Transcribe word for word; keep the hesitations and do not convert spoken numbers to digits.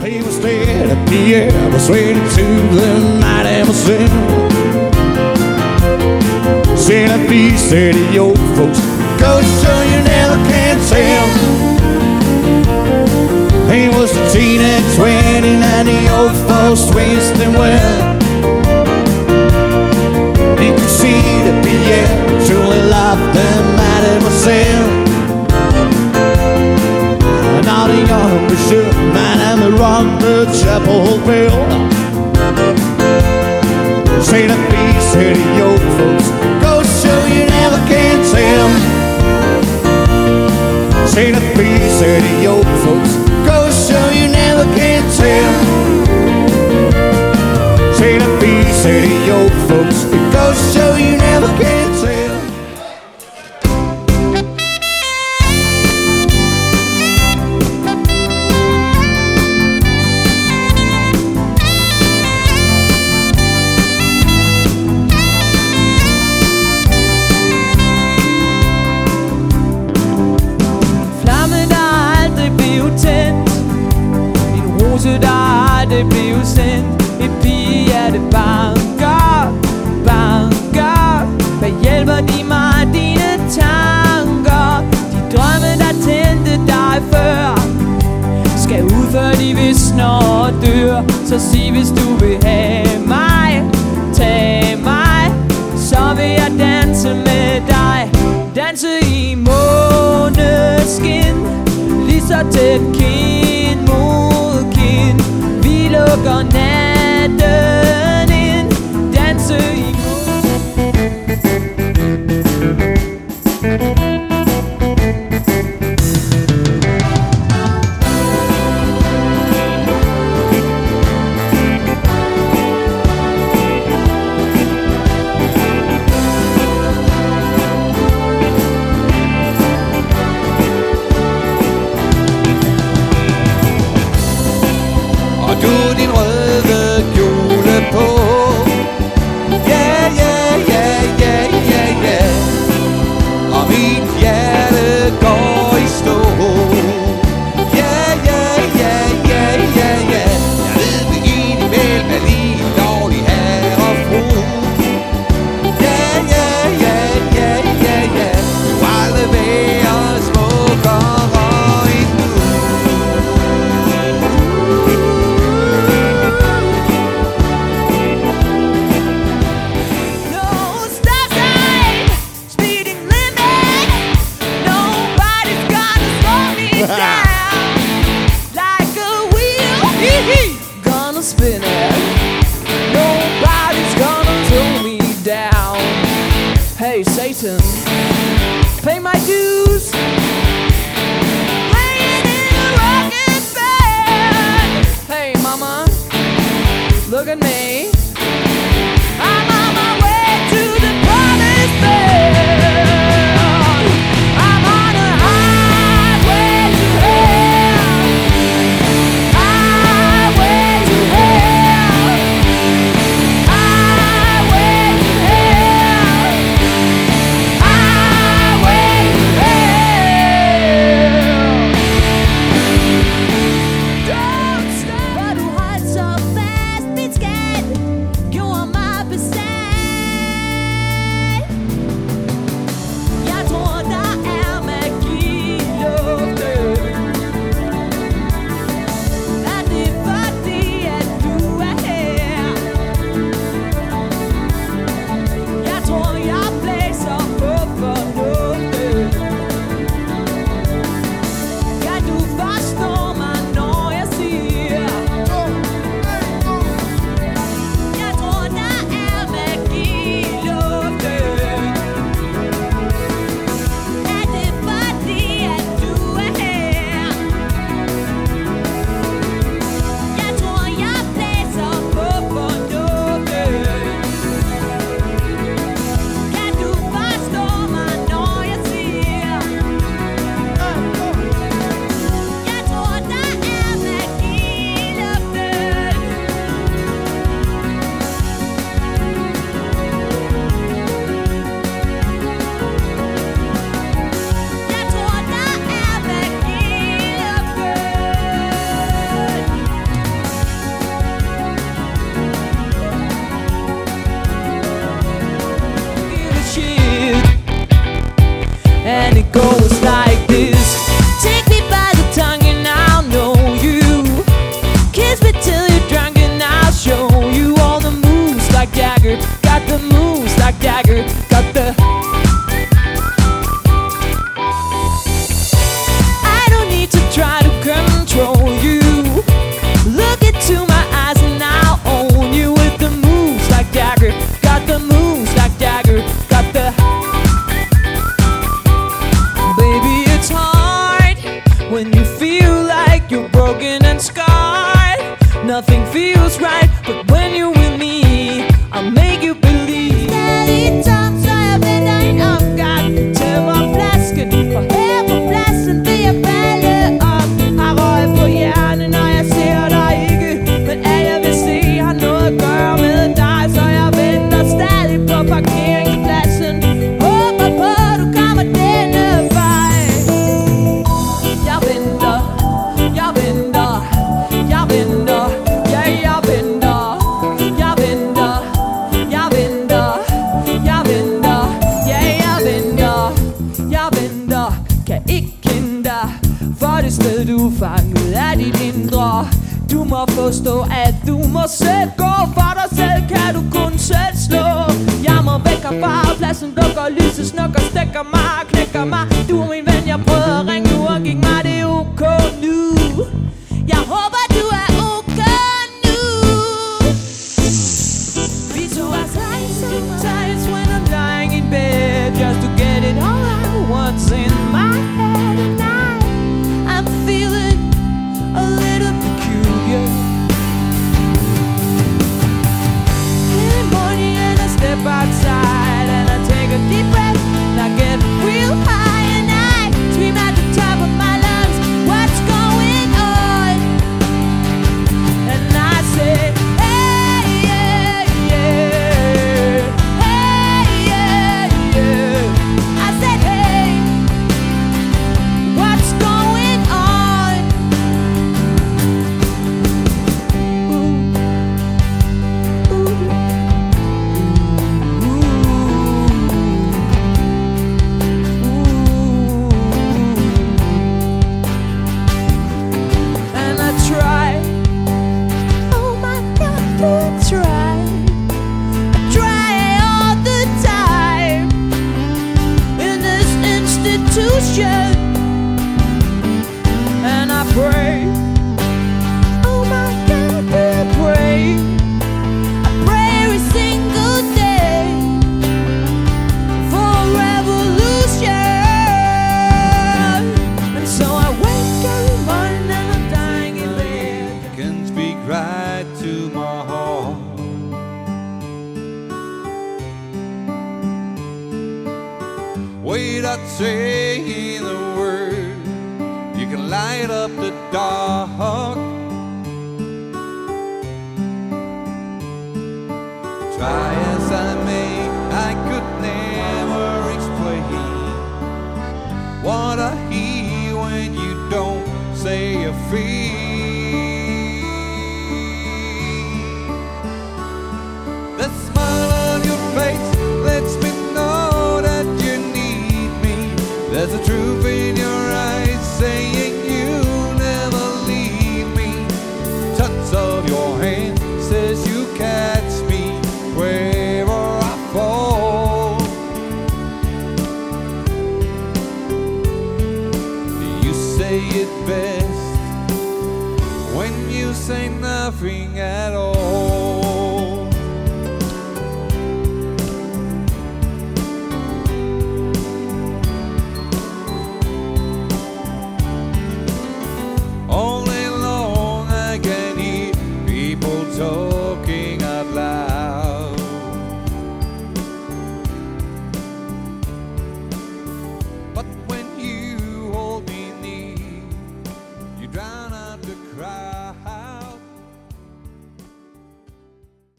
He was dead at the air, was ready to the night and was in. Said a feast, said the old folks, go show you never can tell. He was a teen at twenty, and the old folks twisting well. He could see the Pierre truly loved them at himself. And all the young bishop man and the run the chapel bell. Say the feast, say the old folks, go show you never can tell. Say the feast, say the old folks, go show you never can tell. Say the feast, say the old folks, go show you never can tell. Der aldrig blev sendt et pigehjerte banker, banker. Hvad hjælper de mig, dine tanker? De drømme, der tændte dig før, skal ud før de visner og dør. Så sig, hvis du vil have mig, tag mig, så vil jeg danse med dig. Danse i måneskin, lige så tæt kind mod kind. Vi lukker natten ind, danse i Satan, pay my dues, playing in a rocket band. Hey mama, look at me, I'm on my way to the promised land. I'm on a highway to hell, highway to hell, highway to hell. Hvor du holdt så fast, mit skat. broken and scarred. Nothing feels right, but when you're with me, I'll make you believe. Stadig tom, så jeg venter en opgang. Tømmer flasken for her på pladsen vil jeg falde op. Har røg på hjernen, når jeg ser dig ikke, men alt jeg vil se har noget at gøre med dig. Så jeg venter stadig på parkeringspladsen, håber på du kommer denne vej. Jeg venter, jeg venter, jeg venter, ja jeg venter, jeg venter, jeg venter, jeg venter, ja jeg venter, jeg venter. Kan ikke kende dig for det sted du er fanget af dit indre. Du må forstå at du må selv gå, for dig selv kan du kun selv slå. Jeg må væk herfra, pladsen lukker, lyset snukker, stikker mig, knækker mig. Du er min ven, jeg prøvede at ringe nu og gik mig, det er ok nu. Jeg håber du er ok nu. Vi to er trying sometimes when I'm lying in bed, just to get it all out what's in my head. And I, I'm feeling a little peculiar. In the morning and I step outside and I take a deep breath and I get real high and I scream at the top of my lungs, what's going on? And I say, hey, yeah, yeah, hey, yeah, yeah. I said, hey, what's going on? Ooh, ooh, ooh, ooh. And I try, oh my God, I try, I try all the time in this institution. And I pray, oh my God, I pray, I pray every single day for a revolution. And so I wake every morning and I'm dying in bed. Can speak right to my heart. Without saying a word, you can light up the dark. Try as I may, I could never explain what I hear when you don't say a free. The smile on your face lets me know that you need me. There's a truth in your eyes saying you'll never leave me. Touch of your hand says you catch me wherever I fall. You say it best when you say nothing at all.